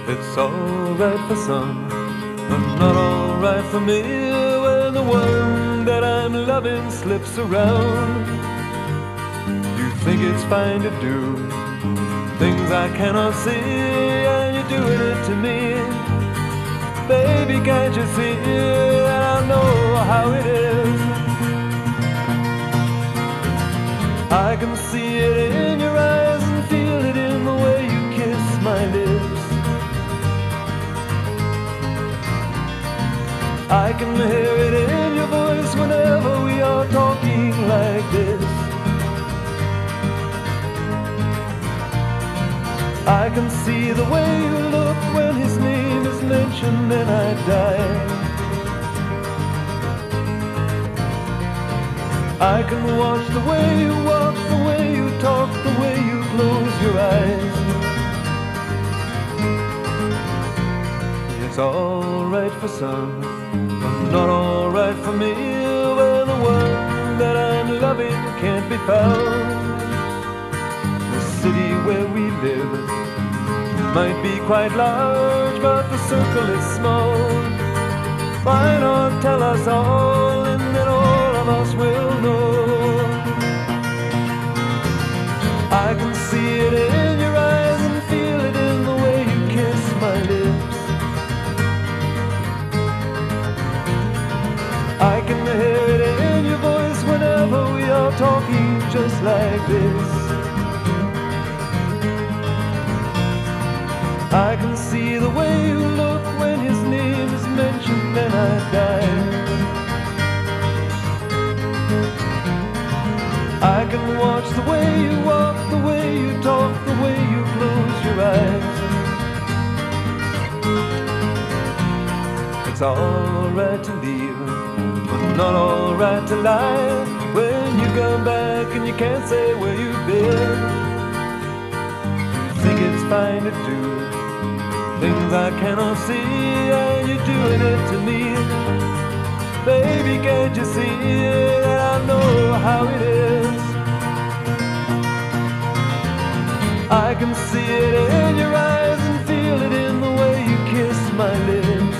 It's alright for some, but not alright for me. When the one that I'm loving slips around, you think it's fine to do things I cannot see, and you're doing it to me. Baby, can't you see that I know how it is? I can see it in your eyes and feel it in the way you kiss my lips. I can hear it in your voice whenever we are talking like this. I can see the way you look when his name is mentioned and I die. I can watch the way you walk, the way you talk, the way you close your eyes. It's alright for some, but not alright for me. When the one that I'm loving can't be found. The city where we live might be quite large, but the circle is small. Why not tell us all, and then all of us will know? I can see it in your eyes and feel it in the way you kiss my lips. I can hear it in your voice whenever we are talking just like this. I can see the way you look when his name is mentioned and I die. I can watch the way you walk, the way you talk, the way you close your eyes. It's alright to leave, but not alright to lie. When you come back and you can't say where you've been, you think it's fine to do things I cannot see, and you're doing it to me. Baby, can't you see that I know how it is? I can see it in your eyes and feel it in the way you kiss my lips.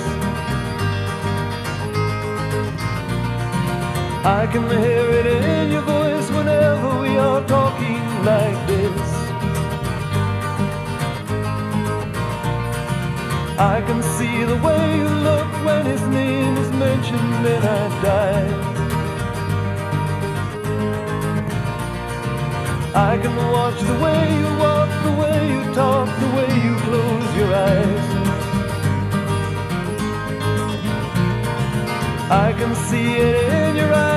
I can hear it in your voice whenever we are talking like this. I can see the way you look when his name is mentioned and I die. I can watch the way you walk, the way you talk, the way you close your eyes. I can see it in your eyes.